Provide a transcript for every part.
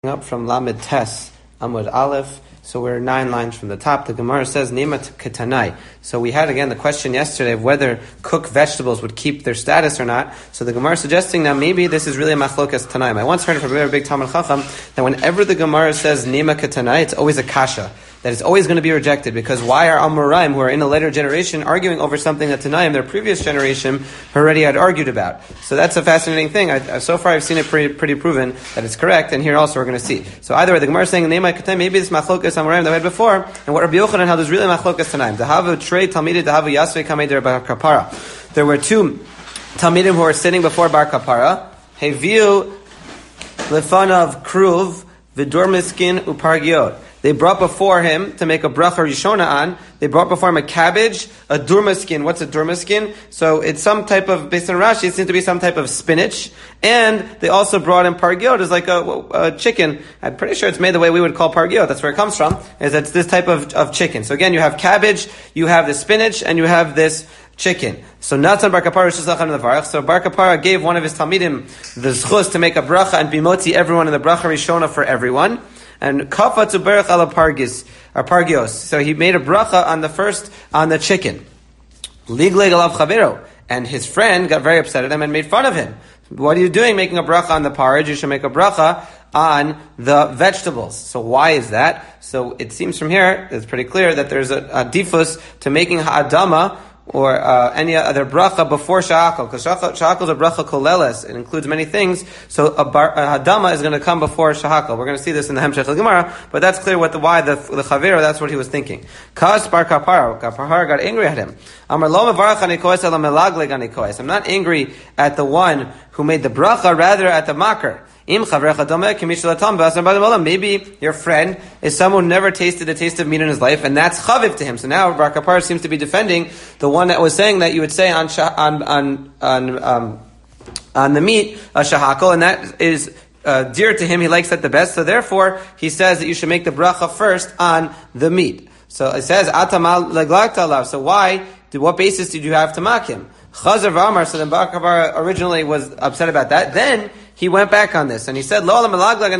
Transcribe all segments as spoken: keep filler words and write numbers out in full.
Up from Lamed Tes Amud Aleph, so we're nine lines from the top. The Gemara says Nemat Ketanai. So we had again the question yesterday of whether cooked vegetables would keep their status or not. So the Gemara is suggesting now maybe this is really a machlokas Tanaim. I once heard from a very big Talmud Chacham that whenever the Gemara says Nemat Ketanai, it's always a kasha. That it's always going to be rejected, because why are Amoraim, who are in a later generation, arguing over something that Tanaim, their previous generation, already had argued about? So that's a fascinating thing. I, so far I've seen it pretty, pretty proven that it's correct, and here also we're going to see. So either way, the Gemara is saying, maybe it's machlokas Amoraim that we had before, and what Rabbi Yochanan held is really machlokas Tanaim. Dahavu trei talmidei dahavu yasvei kamei der bar kapara. There were two talmidim who were sitting before bar kapara. Heviu lefanav kruv v'dor miskin upargiot. They brought before him to make a bracha rishona on. They brought before him a cabbage, a durma skin. What's a durma skin? So it's some type of, based on Rashi, it seems to be some type of spinach. And they also brought in pargiot as like a, a chicken. I'm pretty sure it's made the way we would call pargiot. That's where it comes from. Is that it's this type of, of chicken. So again, you have cabbage, you have the spinach, and you have this chicken. So Natan Bar Kapara Shusachan Levarach. So Bar Kapara gave one of his talmidim the zchus to make a bracha and bimotzi everyone in the bracha rishona for everyone. And kafa to berach ala pargis, or pargios. So he made a bracha on the first, on the chicken. Ligleg alav chavero. And his friend got very upset at him and made fun of him. What are you doing making a bracha on the porridge? You should make a bracha on the vegetables. So why is that? So it seems from here, it's pretty clear that there's a, a difus to making ha'adama, or uh, any other bracha before shahakol, because shahakol is a bracha koleles. It includes many things. So a, bar, a hadama is going to come before shahakol. We're going to see this in the Hemshech Gemara, but that's clear what the why the the chavero. That's what he was thinking. Kas bar kapara, kapara got angry at him. Amar lo mevarach anikoes ela melagleg anikoes. I'm not angry at the one who made the bracha, rather at the makar. Maybe your friend is someone who never tasted the taste of meat in his life, and that's chaviv to him. So now Bar Kapara seems to be defending the one that was saying that you would say on on on on, um, on the meat a shahakol, and that is uh, dear to him. He likes that the best. So therefore, he says that you should make the bracha first on the meat. So it says atamal leglagta alav. So why? What basis did you have to mock him? Chazar v'amar. So then Bar Kapara originally was upset about that. Then he went back on this and he said, Lo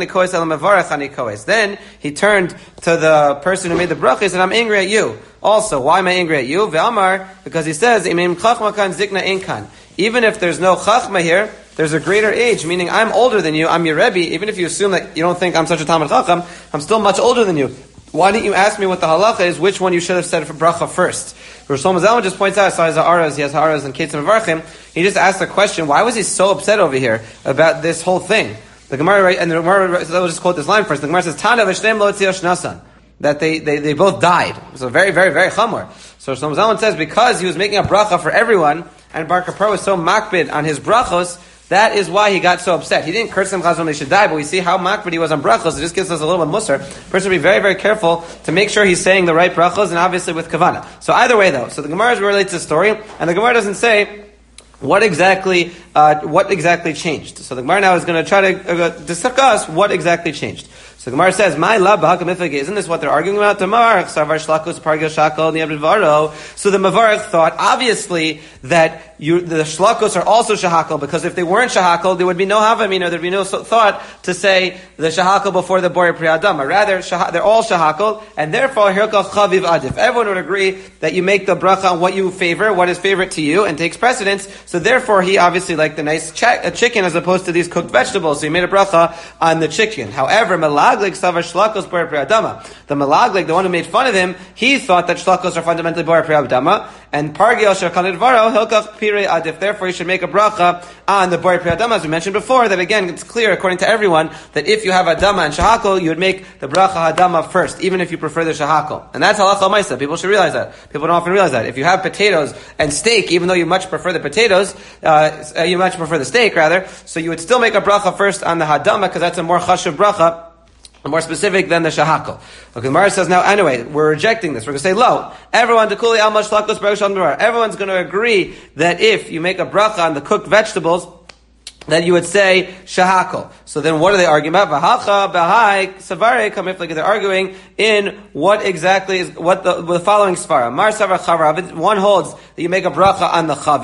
Then he turned to the person who made the bracha. He said, I'm angry at you. Also, why am I angry at you? Ve'amar, because he says, Even if there's no chachma here, there's a greater age, meaning I'm older than you, I'm your Rebbe. Even if you assume that you don't think I'm such a Talmud Chacham, I'm still much older than you. Why didn't you ask me what the halacha is, which one you should have said for bracha first? Rosh Hashanah just points out, so he has ha'aras, he has ha'aras and Ketzim Avarchim. He just asked the question, why was he so upset over here about this whole thing? The Gemara, and the Gemara, so we'll just quote this line first. The Gemara says, Tana v'shneim lo tziosh nasan. That they, they, they both died. So very, very, very chamor. So Rosh Hashanah says, because he was making a bracha for everyone, and Bar Kapara was so makbid on his brachos, that is why he got so upset. He didn't curse them when they should die, but we see how makbid he was on brachos. It just gives us a little bit of musar. Person should be very, very careful to make sure he's saying the right brachos, and obviously with kavana. So either way though, so the Gemara relates to the story, and the Gemara doesn't say what exactly, uh, what exactly changed. So the Gemara now is going to try to uh, discuss what exactly changed. So the Gemara says, "My lab b'hakamifage." Isn't this what they're arguing about? So the Mavarach thought, obviously, that you, the shlakos are also shahakal, because if they weren't shahakal, there would be no havamina, there'd be no thought to say the shahakal before the bori priyadama. Rather, shah, they're all shahakal, and therefore, hirkal chaviv adif. Everyone would agree that you make the bracha on what you favor, what is favorite to you, and takes precedence. So therefore, he obviously liked the nice ch- chicken as opposed to these cooked vegetables. So he made a bracha on the chicken. However, malaglik savar shlakos bori priyadama. The malaglik, the one who made fun of him, he thought that shlakos are fundamentally bori priyadama, and pargiel shekanid varo hilkach pirei adif. Therefore, you should make a bracha on the bori priyadama, as we mentioned before. That again, it's clear according to everyone that if you have adama and shahakol, you would make the bracha adama first, even if you prefer the shahakol. And that's halacha maisa. People should realize that. People don't often realize that. If you have potatoes and steak, even though you much prefer the potatoes, uh, you much prefer the steak rather, so you would still make a bracha first on the hadama, because that's a more chashuv bracha, more specific than the shahakol. Okay, the Gemara says now, anyway, we're rejecting this. We're going to say, lo, everyone, dekuli al mashlakos b'rishon b'rar. Everyone's going to agree that if you make a bracha on the cooked vegetables, that you would say shahakol. So then what are they arguing about? V'hacha b'hai savare kamiflik. They're arguing in what exactly is, what the, the following svara. Mar savar charav. One holds that you make a bracha on the chaviv.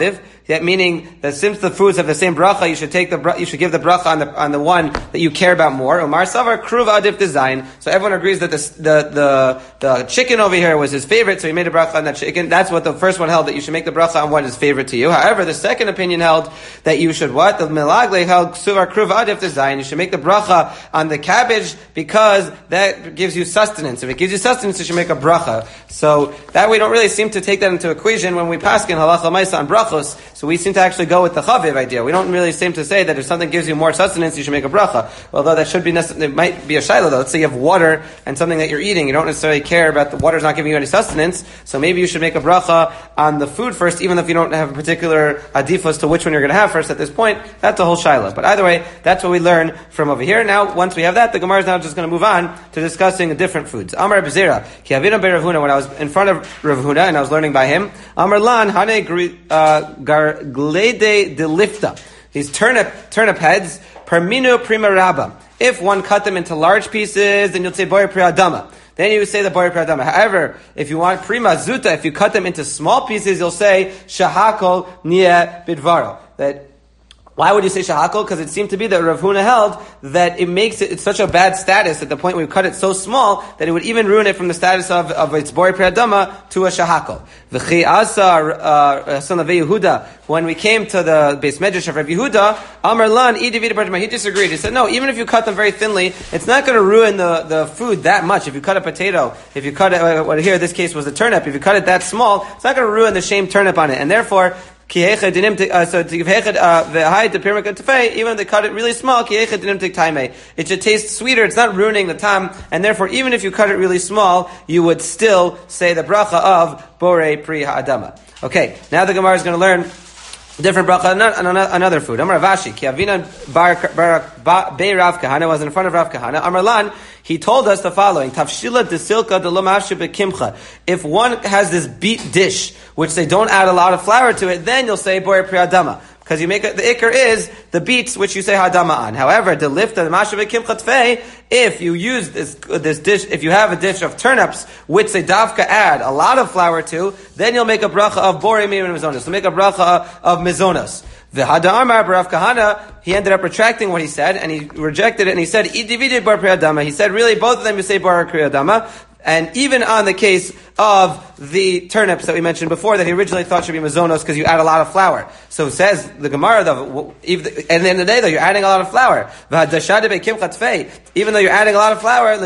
Yeah, meaning that since the foods have the same bracha, you should take the you should give the bracha on the on the one that you care about more. Umar Savar Kruv Adif design. So everyone agrees that the the the the chicken over here was his favorite, so he made a bracha on that chicken. That's what the first one held, that you should make the bracha on what is favorite to you. However, the second opinion held that you should what? The Milagle held Suvar Kruv Adif design. You should make the bracha on the cabbage because that gives you sustenance. If it gives you sustenance, you should make a bracha. So that we don't really seem to take that into equation when we pass in halacha maisa on brachos. So we seem to actually go with the chaviv idea. We don't really seem to say that if something gives you more sustenance, you should make a bracha. Although that should be necessary, it might be a shaila though. Let's say you have water and something that you're eating. You don't necessarily care about the water's not giving you any sustenance. So maybe you should make a bracha on the food first, even if you don't have a particular adifos to which one you're going to have first at this point. That's a whole shaila. But either way, that's what we learn from over here. Now, once we have that, the Gemara is now just going to move on to discussing different foods. Amar Bezira, ki avinu be Rav Huna, when I was in front of Rav Huna and I was learning by him, Amar Lan, hane gar glede de lifta. These turnip, turnip heads, perminu prima rabba. If one cut them into large pieces, then you'll say boyer pri adama. Then you would say the boyer pri adama. However, if you want prima zuta, if you cut them into small pieces, you'll say shahakol nia bidvaro. That Why would you say shahakol? Because it seemed to be that Rav Huna held that it makes it, it's such a bad status at the point where we cut it so small that it would even ruin it from the status of, of its bori priadama to a shahakol. V'chi asa son of Yehuda, when we came to the Beis Medrash of Rav Yehuda, Amar Lan, he disagreed. He said, no, even if you cut them very thinly, it's not going to ruin the, the food that much. If you cut a potato, if you cut it, what here this case was a turnip, if you cut it that small, it's not going to ruin the shame turnip on it. And therefore, Uh, so to give hechad v'hai to pirmik tefei, even if they cut it really small, it should taste sweeter. It's not ruining the tam, and therefore, even if you cut it really small, you would still say the bracha of borei pri ha'adama. Okay, now the Gemara is going to learn different bracha on another food. Amar Ravashi, ki avina bar bei Rav Kahana, was in front of Rav Kahana. Amar Lan, he told us the following: Tafshila desilka de lo mafshe bekimcha. If one has this beet dish, which they don't add a lot of flour to it, then you'll say boyer pri adama. Because you make it, the ikr is the beets which you say hadama on. However, the lift of the mashav kimcha tfei, if you use this this dish, if you have a dish of turnips which they davka add a lot of flour to, then you'll make a bracha of borei mimin mizonos. So make a bracha of mizonos. The Hada Amar Rav Kahana, he ended up retracting what he said, and he rejected it, and he said, "Idivided bar pri adama." He said, really, both of them you say bar pri adama. And even on the case of the turnips that we mentioned before, that he originally thought should be mazonos because you add a lot of flour. So it says the Gemara, though, at the end of the day, though, you're adding a lot of flour. Even though you're adding a lot of flour,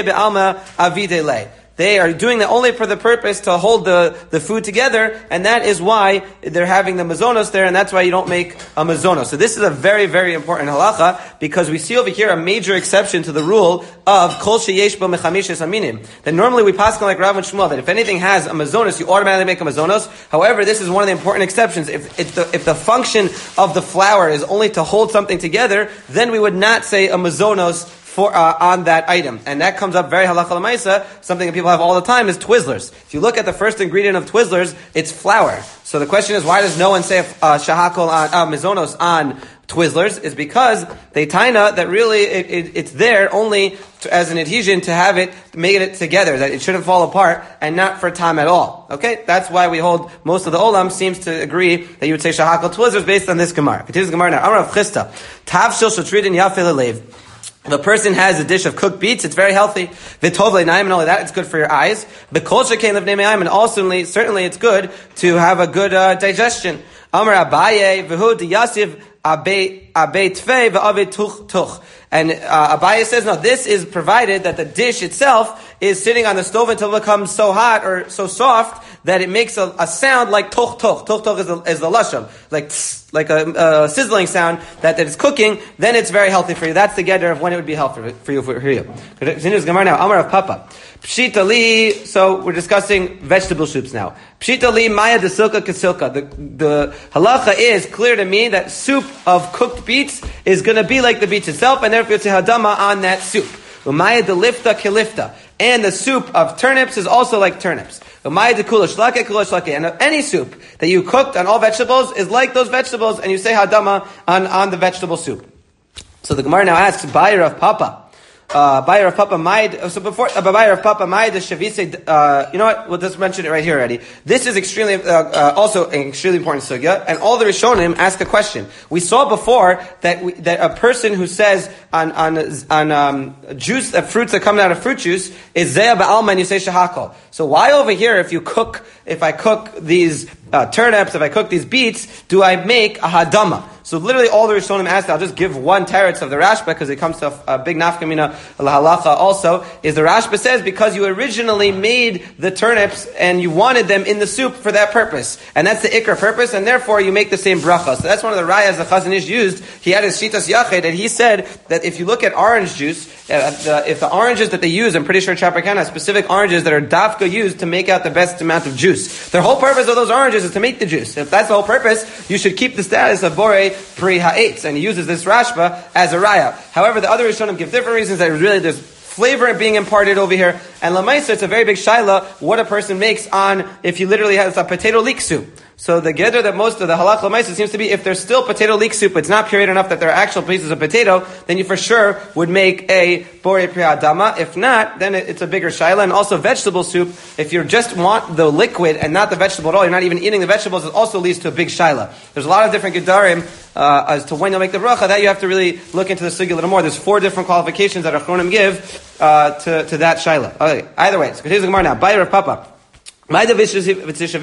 they are doing that only for the purpose to hold the, the food together, and that is why they're having the mazonos there, and that's why you don't make a mazonos. So this is a very, very important halacha, because we see over here a major exception to the rule of kol sheyesh bo mechamishes aminim. That normally we pass like Rav and Shmuel, that if anything has a mazonos, you automatically make a mazonos. However, this is one of the important exceptions. If, if, the, if the function of the flour is only to hold something together, then we would not say a mazonos for uh, on that item. And that comes up very halacha l'maisa. Something that people have all the time is Twizzlers. If you look at the first ingredient of Twizzlers, it's flour. So the question is, why does no one say uh, shahakol on uh, mizonos on Twizzlers? Is because they taina that really it, it, it's there only to, as an adhesion to have it make it together, that it shouldn't fall apart, and not for time at all. Okay, that's why we hold most of the olam seems to agree that you would say shahakol Twizzlers based on this gemara. Continues the gemara now. Amar Rav Chisda, tavshil shatridin yafil alev. If a person has a dish of cooked beets, it's very healthy. V'tov le'nayim, and only that, it's good for your eyes. B'kol shekein levnei me'ayim, and also certainly it's good to have a good uh, digestion. Amar Abaye v'hu diyasiv abei abei tfei v'avei tuch tuch. And uh, Abaye says, no, this is provided that the dish itself is sitting on the stove until it becomes so hot or so soft that it makes a, a sound like toch toch. Toch toch is the, is the lashon, like tss, like a, a sizzling sound that, that is cooking. Then it's very healthy for you. That's the gather of when it would be healthy for you. For, for you. Continues Gemara now. Amar of Papa. Pshita li. So we're discussing vegetable soups now. Pshita li maya de silka kasilka. The the halacha is clear to me that soup of cooked beets is going to be like the beets itself, and therefore it's a hadama on that soup. Umaya de lifta kilifta. And the soup of turnips is also like turnips. Umaya de kula shlake kula shlake. And any soup that you cooked on all vegetables is like those vegetables, and you say hadama on, on the vegetable soup. So the Gemara now asks, buyer of Papa, Uh, Bayer of Papa Maid. So before uh, Bayer of Papa Maid, the Shavise. Uh, you know what? We'll just mention it right here already. This is extremely, uh, uh, also an extremely important sugya, and all the Rishonim ask a question. We saw before that we, that a person who says on on on um, juice, uh, fruits that come out of fruit juice is zeya ba'alma, and you say shahakol. So why over here, if you cook, if I cook these uh, turnips, if I cook these beets, do I make a hadama? So literally all the Rishonim asked, I'll just give one teretz of the Rashba because it comes to a, a big nafkamina halacha also, is the Rashba says because you originally made the turnips and you wanted them in the soup for that purpose. And that's the ikar purpose, and therefore you make the same bracha. So that's one of the rayas the Chazon Ish used. He had his shitas yached, and he said that if you look at orange juice, uh, the, if the oranges that they use, I'm pretty sure Chaperkan has specific oranges that are dafka used to make out the best amount of juice. The whole purpose of those oranges is to make the juice. If that's the whole purpose, you should keep the status of borei pri ha'etz, and he uses this rashba as a raya. However, the other Rishonim give different reasons that really there's flavor being imparted over here. And lamaisa, it's a very big shaila what a person makes on if he literally has a potato leek soup. So the gedder that most of the halach lamaisa seems to be if there's still potato leek soup, it's not pureed enough that there are actual pieces of potato, then you for sure would make a borei pri adama. If not, then it's a bigger shaila. And also vegetable soup, if you just want the liquid and not the vegetable at all, you're not even eating the vegetables, it also leads to a big shaila. There's a lot of different gedarim uh, as to when you'll make the bracha. That you have to really look into the sugi a little more. There's four different qualifications that Achronim give uh, to, to that shaila. Okay, either way, so here's the Gemara now. Bayer of Papa. What is the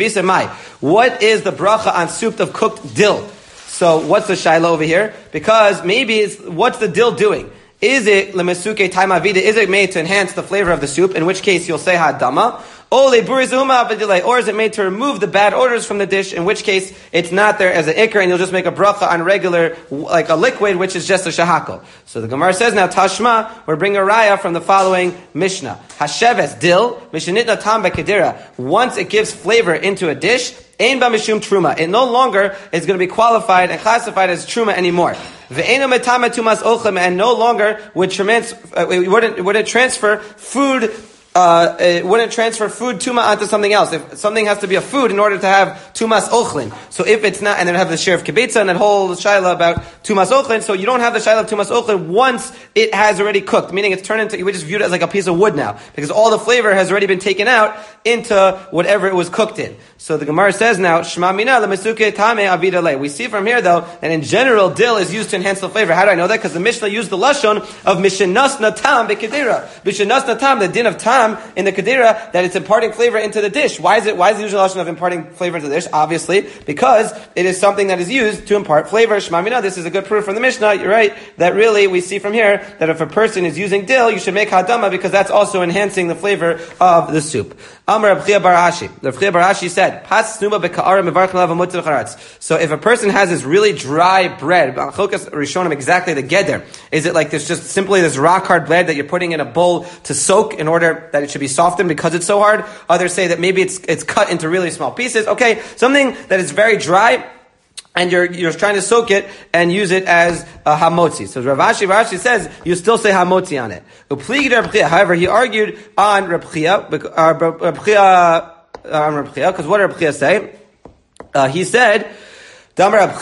bracha on soup of cooked dill? So what's the shaila over here? Because maybe it's, what's the dill doing? Is it lemesuke taima vida? Is it made to enhance the flavor of the soup? In which case you'll say hadama. Or is it made to remove the bad odors from the dish? In which case it's not there as an ikr, and you'll just make a bracha on regular, like a liquid, which is just a shahakol. So the Gemara says now tashma. We're bringing a raya from the following Mishnah. Hasheves dill mishnitna tam bekedira. Once it gives flavor into a dish, ein ba mishum truma. It no longer is going to be qualified and classified as truma anymore. Ve'eno metama tumas ochem, and no longer would trans, uh, it wouldn't it wouldn't transfer food. Uh, it wouldn't transfer food tuma onto something else. If something has to be a food in order to have tumas ochlin. So if it's not, and then have the share of kibitza and that whole shaila about tumas ochlin, so you don't have the shaila of tumas ochlin once it has already cooked, meaning it's turned into, you would just view it as like a piece of wood now, because all the flavor has already been taken out into whatever it was cooked in. So the Gemara says now, Shema mina lemesuke tame avida le. We see from here though, that in general dill is used to enhance the flavor. How do I know that? Because the Mishnah used the lashon of mishenas natam bekedera. Mishenas natam, the din of tam in the kedera, that it's imparting flavor into the dish. Why is it? Why is the usual lashon of imparting flavor into the dish? Obviously, because it is something that is used to impart flavor. Shema mina. This is a good proof from the Mishnah. You're right that really we see from here that if a person is using dill, you should make hadama because that's also enhancing the flavor of the soup. Amar Reb Chia bar Ashi. Reb Chia bar Ashi said, "Pas snuma beka'ara mevarch lav amutz v'charatz." So if a person has this really dry bread, Chokas Rishonim exactly the geder. Is it like this, just simply this rock hard bread that you're putting in a bowl to soak in order that it should be softened because it's so hard? Others say that maybe it's it's cut into really small pieces. Okay, something that is very dry, and you're you're trying to soak it and use it as a hamotzi. So Rav Ashi, Rav Ashi says you still say hamotzi on it. However, he argued on Reb Chia, uh, Reb Chia, uh, on Reb Chia, because what did Reb Chia say? Uh, he said, the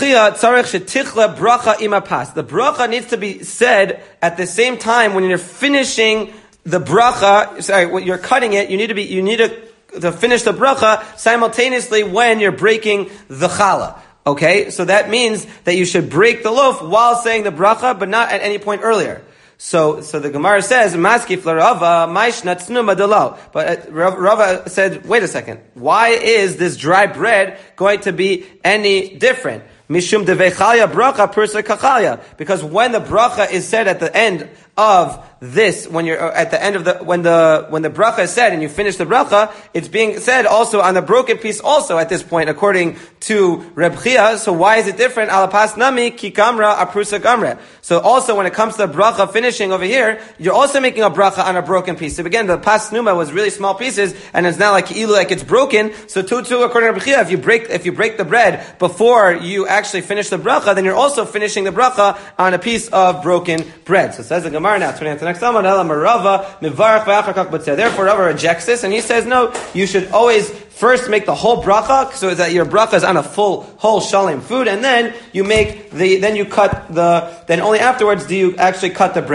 bracha needs to be said at the same time when you're finishing the bracha. Sorry, when you're cutting it, you need to be you need to, to finish the bracha simultaneously when you're breaking the challah. Okay, so that means that you should break the loaf while saying the bracha, but not at any point earlier. So, so the Gemara says, "Maskif l'Rava ma'ishna tznuma delo." But Rava said, "Wait a second. Why is this dry bread going to be any different?" Mishum devechalya bracha persa kachalya. Because when the bracha is said at the end of this, when you're at the end of the when the when the bracha is said and you finish the bracha, it's being said also on the broken piece also at this point, according to Reb Chia. So why is it different? Alapas nami ki kamra aprusa kamra. So also when it comes to the bracha finishing over here, you're also making a bracha on a broken piece. So again, the pas numa was really small pieces, and it's not like ilu like it's broken. So too too according to Reb Chia, if you break if you break the bread before you actually finish the bracha, then you're also finishing the bracha on a piece of broken bread. So it says the Gemara now, turning to the next one. Therefore, Rava rejects this, and he says, no, you should always first make the whole bracha, so that your bracha is on a full, whole shalim food, and then you make the, then you cut the, then only afterwards do you actually cut the bread.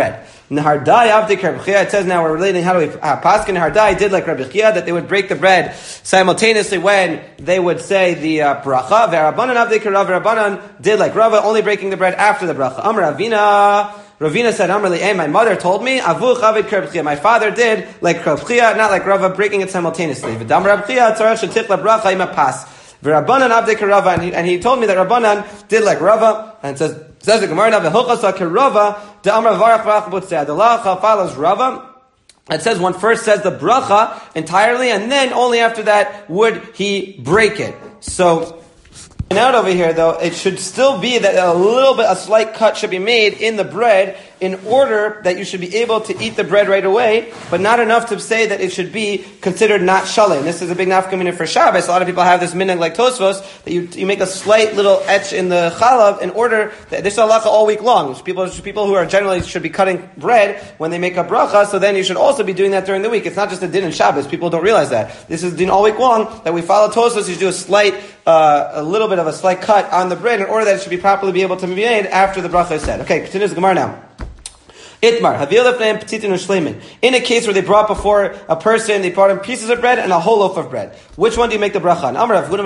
Nehardai avdik Rabbi Chia. It says now we're relating how do we uh, paskin Nehardai did like Rabbi Chia that they would break the bread simultaneously when they would say the uh, bracha. Ve'Rabbanan avdik Rav Rabbanan did like Rava, only breaking the bread after the bracha. Amar Ravina. Ravina said, Amar li, my mother told me, Avu chavid Rabbi Chia. My father did like Rabbi Chia, not like Rava, breaking it simultaneously. V'dam Rabbi Chia tzarech shetikh bracha ima pas. V'Rabbanan avdik Rava, and he, and he told me that Rabbanan did like Rava, and it says, says the Gemara, v'hochasa kerava, the Amar varach varach butzeh. The lacha follows Rava. It says one first says the bracha entirely, and then only after that would he break it. So, and out over here though, it should still be that a little bit, a slight cut should be made in the bread in order that you should be able to eat the bread right away, but not enough to say that it should be considered not shalem. This is a big nafkamina for Shabbos. A lot of people have this minhag like Tosfos, that you, you make a slight little etch in the chalav in order, that this is halacha all week long. People, people who are generally should be cutting bread when they make a bracha, so then you should also be doing that during the week. It's not just a din in Shabbos. People don't realize that. This is din all week long, that we follow Tosfos, you should do a slight, uh, a little bit of a slight cut on the bread in order that it should be properly be able to be made after the bracha is said. Okay, continues the Gemara now. Itmar, in a case where they brought before a person, they brought him pieces of bread and a whole loaf of bread. Which one do you make the bracha on?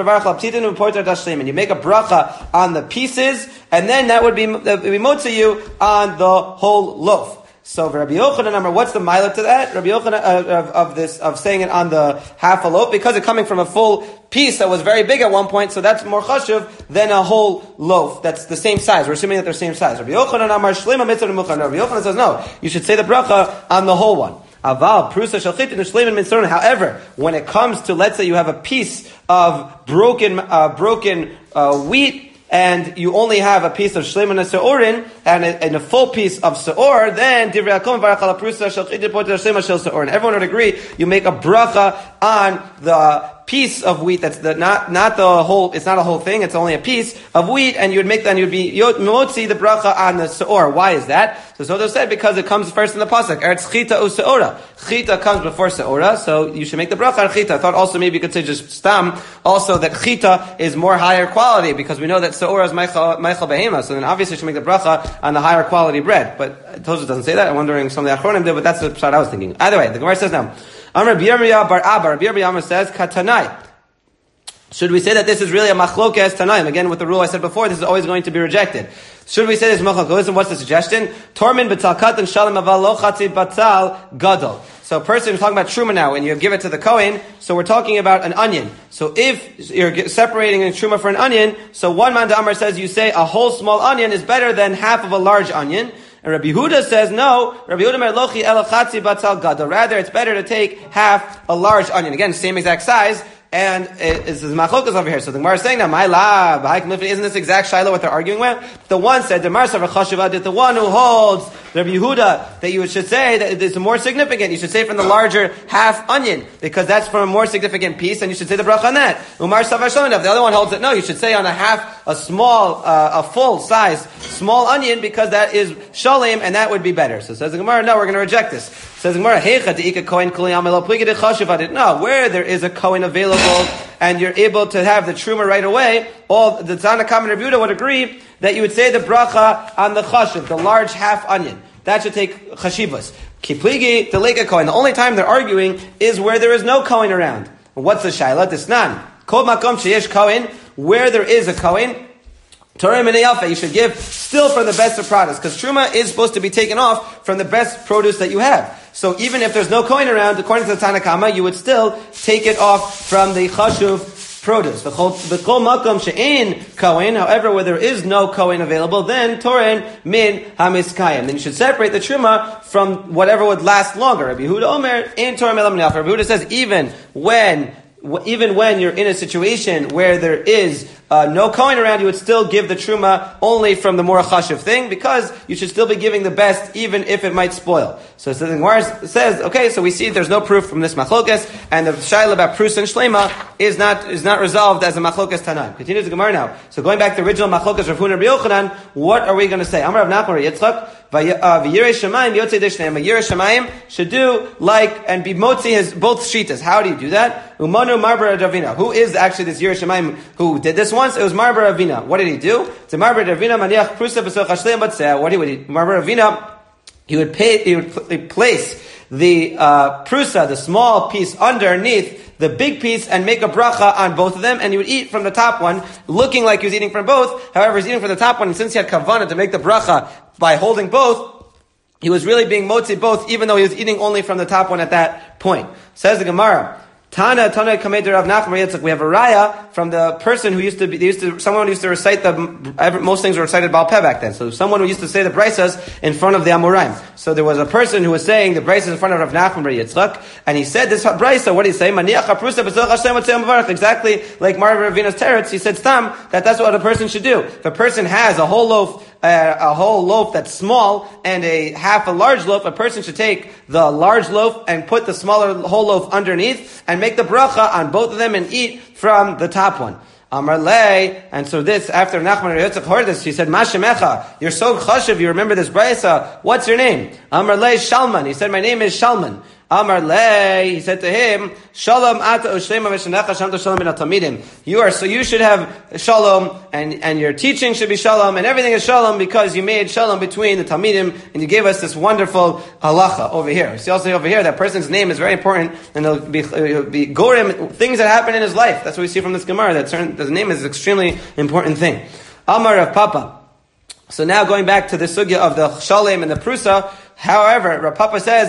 You make a bracha on the pieces, and then that would be, that would be motzi you on the whole loaf. So Rabbi Yochanan, number, what's the milah to that? Rabbi Yochanan uh, of, of this of saying it on the half a loaf because it's coming from a full piece that was very big at one point, so that's more chashuv than a whole loaf that's the same size. We're assuming that they're the same size. Rabbi Yochanan Amar Shlema Mitzvah Muchan. Rabbi Yochanan says no, you should say the bracha on the whole one. Aval prusa shalchit and shleiman mitzvah. However, when it comes to, let's say you have a piece of broken uh, broken uh, wheat, and you only have a piece of shleiman seorin and a, and a full piece of seor, then divrei hakol varach ala prusa shalchit poiter shleiman shel seor. And everyone would agree you make a bracha on the piece of wheat that's the, not not the whole. It's not a whole thing. It's only a piece of wheat, and you would make that. And you would be motzi the bracha on the seor. Why is that? So Soto said because it comes first in the pasuk. Eretz chita u seora. Chita comes before seora, so you should make the bracha on chita. I thought also maybe you could say just stam. Also that chita is more higher quality because we know that seora is meichel behema. So then obviously you should make the bracha on the higher quality bread. But Tosfos doesn't say that. I'm wondering some of the achronim did, but that's the shot I was thinking. Either way, the Gemara says now. Amar B'Yirmiyah bar Abba. Rabbi Yirmiyah says katanai. Should we say that this is really a machlokes tanaim? Again, with the rule I said before, this is always going to be rejected. Should we say this is machlokes? What's the suggestion? Tormin b'tal katan shalom aval lo chatzi batal gadol. So a person is talking about truma now, and you give it to the kohen. So we're talking about an onion. So if you're separating a truma for an onion, so one man Amar says you say a whole small onion is better than half of a large onion. And Rabbi Yehuda says no. Rabbi Yehuda mer lochi elachatzi batal gadol. Rather, it's better to take half a large onion. Again, same exact size. And it's the machlokas over here. So the Gemara is saying now, my lab, isn't this exact Shiloh what they're arguing with? The one said, the Marsav Chashiva did the one who holds Rabbi Yehuda that you should say that it's more significant. You should say from the larger half onion because that's from a more significant piece, and you should say the bracha on that. Umar Savashonov, the other one holds it. No, you should say on a half, a small, uh, a full size small onion because that is shalem, and that would be better. So says the Gemara, no, we're going to reject this. Says the Gemara, no, where there is a kohen available and you're able to have the truma right away, all the Tanna Kama and Rabbi Yehuda would agree that you would say the bracha on the chashiv, the large half onion. That should take chashivas. Kipligi, the leka kohen. The only time they're arguing is where there is no kohen around. What's the shayla? Tisnan. Kol makom sheyesh kohen, where there is a kohen, Torah Minei Alpha, you should give still from the best of produce, because truma is supposed to be taken off from the best produce that you have. So even if there's no kohen around, according to the Tanna Kama, you would still take it off from the chashuv produce. The kol makom she'ein kohen, however, where there is no kohen available, then Torah min hamiskayim. Then you should separate the truma from whatever would last longer. Rabbi Yehuda Omer in Torah Minei Alpha. Rabbi Yehuda says even when even when you're in a situation where there is uh, no kohen around, you would still give the truma only from the more chashuv thing, because you should still be giving the best, even if it might spoil. So, so the Gemara says, okay, so we see there's no proof from this machlokas, and the shaila about prus and shlema is not is not resolved as a machlokas tanaim. Continues the Gemara now. So going back to the original machlokas Rav Huna and Rabbi Yochanan, what are we going to say? Amar Rav Nachman Yitzchak. V'yirei Shamayim yotzei dishneim. A Yirei Shamayim should do like and be motzi his both shitas. How do you do that? Umanu Marbar Ravina. Who is actually this Yirei Shamayim who did this once? It was Marbar Ravina. What did he do? To Marbar Ravina maniach prusa b'soch hashleim batzeh. What did he? Marbar Ravina he would pay, he would pl- place the uh, prusa, the small piece, underneath the big piece, and make a bracha on both of them, and he would eat from the top one, looking like he was eating from both. However, he's eating from the top one, and since he had kavanah to make the bracha by holding both, he was really being motzi both, even though he was eating only from the top one at that point. Says the Gemara, Tana, Tana, Kamed Rav Nachman Yitzchak. We have a raya from the person who used to be, they used to, someone who used to recite the, most things were recited Baal Peh back then. So someone who used to say the Braisas in front of the Amoraim. So there was a person who was saying the Braisas in front of Rav Nachman Yitzchak, and he said this Braisa, what did he say? Maniach HaPrusa B'Tzorach Hashem Otzei Mavarach. Exactly like Marv Ravina's teretz, he said Stam, that that's what a person should do. If a person has a whole loaf, Uh, a whole loaf that's small and a half a large loaf, a person should take the large loaf and put the smaller whole loaf underneath and make the bracha on both of them and eat from the top one. Amar lei, and so this, after Nachman Yitzchak heard this, he said, Mashemecha, you're so chashuv, you remember this braysa, what's your name? Amar lei Shalman, he said, my name is Shalman. Amar lei, he said to him, Shalom ata ushlema v'shanecha shamta shalom min atamidim. You are, so you should have shalom, and, and your teaching should be shalom, and everything is shalom because you made shalom between the tamidim, and you gave us this wonderful halacha over here. See also over here, that person's name is very important, and it'll be, it'll be gorim, things that happen in his life. That's what we see from this Gemara, that certain, the name is an extremely important thing. Amar Rav Papa. So now going back to the sugya of the shalem and the prusa, however, Rav Papa says,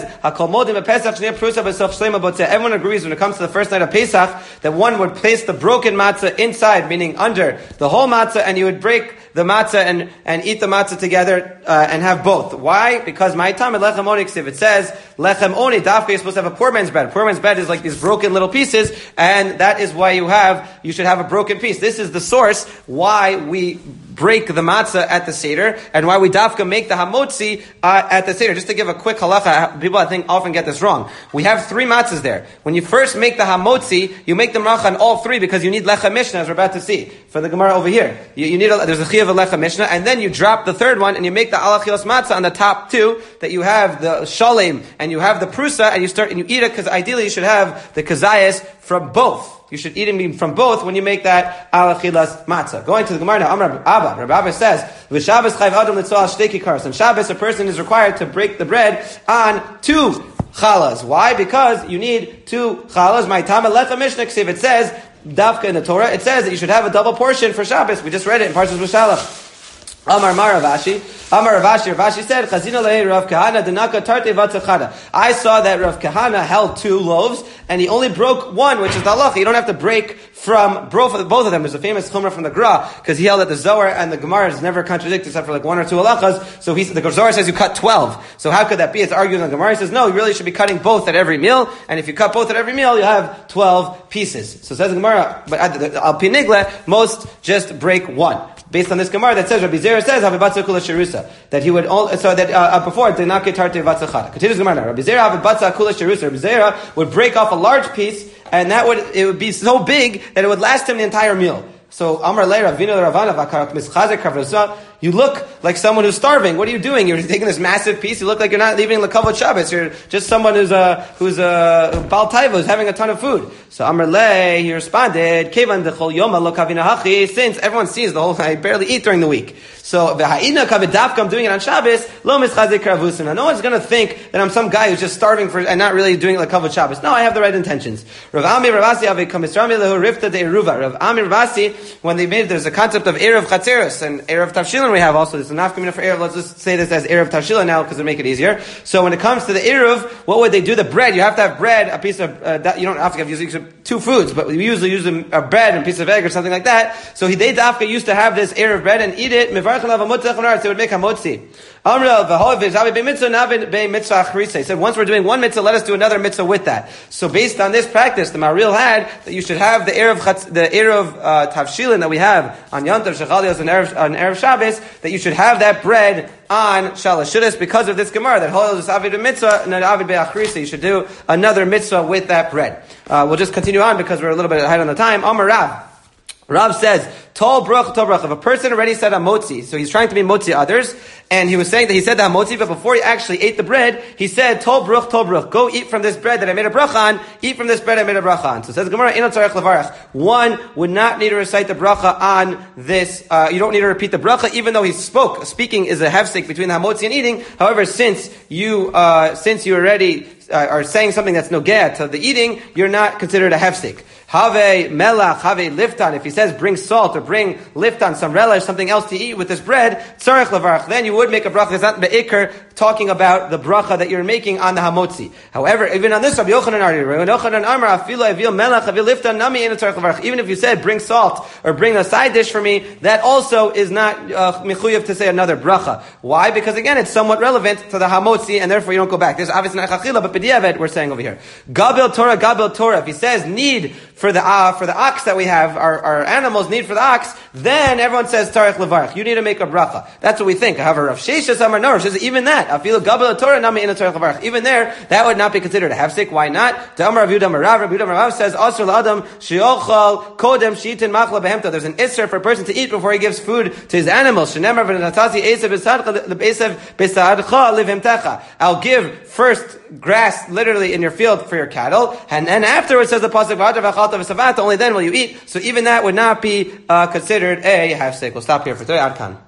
everyone agrees when it comes to the first night of Pesach that one would place the broken matzah inside, meaning under the whole matzah, and you would break the matzah and, and eat the matzah together uh, and have both. Why? Because my time at lechem oni, if it says lechem oni, dafka, you're supposed to have a poor man's bread. Poor man's bread is like these broken little pieces, and that is why you have, you should have a broken piece. This is the source why we break the matzah at the Seder, and why we dafka make the hamotzi uh, at the Seder. Just to give a quick halacha, people I think often get this wrong. We have three matzahs there. When you first make the hamotzi, you make the bracha on all three because you need lecha mishnah, as we're about to see. For the Gemara over here. You, you need a, there's a chiyuv of lecha mishnah, and then you drop the third one, and you make the alachios matzah on the top two, that you have the shalem, and you have the prusa, and you start, and you eat it, because ideally you should have the kazayas from both. You should eat it from both when you make that alachilas matzah. Going to the Gemara now, Amar Abba, Rabbi Abba says, "V'Shabbos chayv adam l'tzoal shtei kikaros." On Shabbos, a person is required to break the bread on two chalas. Why? Because you need two chalas. My tama lecha mishnah ksiv. It says dafka in the Torah. It says that you should have a double portion for Shabbos. We just read it in Parshas V'Shalach. Amar Mar Ravashi, Amar Ravashi, Ravashi said, Chazina lehi Rav Kahana denaka tarte vatzachada. I saw that Rav Kahana held two loaves, and he only broke one, which is the halacha. You don't have to break from both of them. There's a famous chumrah from the Gra, because he held that the Zohar and the Gemara is never contradict except for like one or two halachas. So he, the Zohar says you cut twelve. So how could that be? It's argued in the Gemara. He says, no, you really should be cutting both at every meal, and if you cut both at every meal, you have twelve pieces. So says the Gemara, but al pi nigle, most just break one. Based on this Gemara that says, Rabbi Zera says, Havibatza kula sherusa, that he would, all, so that, uh, before, Denake tarte vatzachada. Continues the Gemara now. Rabbi Zera Havibatza kula sherusa. Rabbi Zera would break off a large piece, and that would, it would be so big that it would last him the entire meal. So, Amar Le Ravina Ravana Vakarat Mischazer Kavrasa, you look like someone who's starving. What are you doing? You're taking this massive piece. You look like you're not leaving Lekavot Shabbos. You're just someone who's a, who's a, Baal Taiva, who's having a ton of food. So, Amar Le, he responded, Kevan Dechol Yoma Lo Kavina Hachi, since everyone sees the whole, I barely eat during the week. So, V'ha'ina Kavidavka, I'm doing it on Shabbos, Lo Mischazer Kravusina. No one's gonna think that I'm some guy who's just starving for, and not really doing Lekavot Shabbos. No, I have the right intentions. Rav Ami Ravasi Ave Kamisrami Lehu Rifta De Eruva. Rav Ami Ravasi, when they made, there's a concept of Erev Chatzeros, and Erev Tavshilin we have also. There's a nafkamina for Erev. Let's just say this as Erev Tavshilin now, because it'll make it easier. So when it comes to the Erev, what would they do? The bread, you have to have bread, a piece of, uh, that, you don't have to have usually two foods, but we usually use a, a bread and a piece of egg or something like that. So they dafka used to have this Erev bread and eat it, so it would make hamotzi. He said, once we're doing one mitzvah, let us do another mitzvah with that. So based on this practice, the Maril had that you should have the Erev, the Erev uh, Tavshilin that we have on Yantav Shechalios and Erev, on Erev Shabbos, that you should have that bread on Shalosh Shudas because of this Gemara, that Holel is Avid mitzvah and Avid be'achrisa. You should do another mitzvah with that bread. Uh, we'll just continue on because we're a little bit ahead on the time. Amar Rav. Rav says, Tol bruch, tol bruch. If a person already said hamotzi, so he's trying to be motzi others, and he was saying that he said the hamotzi, but before he actually ate the bread, he said, Tol bruch, tol bruch. Go eat from this bread that I made a bracha on. Eat from this bread I made a bracha on. So it says Gemara, Eno tzarech levarach. One would not need to recite the bracha on this. Uh, you don't need to repeat the bracha, even though he spoke. Speaking is a hefsek between the hamotzi and eating. However, since you uh, since you already uh, are saying something that's nogeh to the eating, you're not considered a hefsek. Have melach, have liftan. If he says bring salt or bring liftan, some relish, something else to eat with this bread, tzarech levarach, then you would make a bracha. It's not be'ikr talking about the bracha that you're making on the hamotzi. However, even on this, Rabbi Yochanan argued, Rabbi Yochanan Amar, afilo avil melach, avil liftan, nami eno tzarech levarach. Even if you said bring salt or bring a side dish for me, that also is not uh, mechuyev to say another bracha. Why? Because again, it's somewhat relevant to the hamotzi, and therefore you don't go back. There's obviously not chachila, but b'diavad we're saying over here. Gabel Torah, Gabel Torah. If he says need for the uh, for the ox that we have, our, our animals need for the ox, then everyone says tarech levarach. You need to make a bracha. That's what we think. However, Rav Shesha Samar no, says even that. Afilu gabel Torah nami ina tarech levarach. Even there, that would not be considered a hefsek. Why not? The Amar Rav Yudah Rav Rav Yudah Rav says asur la'adam sheyochal kodem shitin machla behemta. There's an isser for a person to eat before he gives food to his animals. Shenemar v'natasi esav b'sadcha l'besav b'sadcha livimtecha. I'll give first grass literally in your field for your cattle, and then afterwards says the pasuk only then will you eat. So even that would not be uh, considered a hefsek. We'll stop here for today. Ad kan.